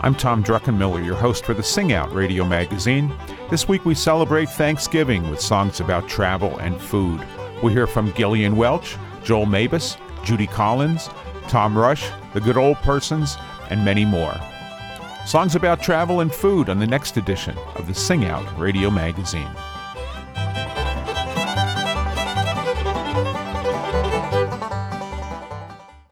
I'm Tom Druckenmiller, your host for the Sing Out radio magazine. This week we celebrate Thanksgiving with songs about travel and food. We'll hear from Gillian Welch, Joel Mabus, Judy Collins, Tom Rush, The Good Old Persons, and many more. Songs about travel and food on the next edition of the Sing Out radio magazine.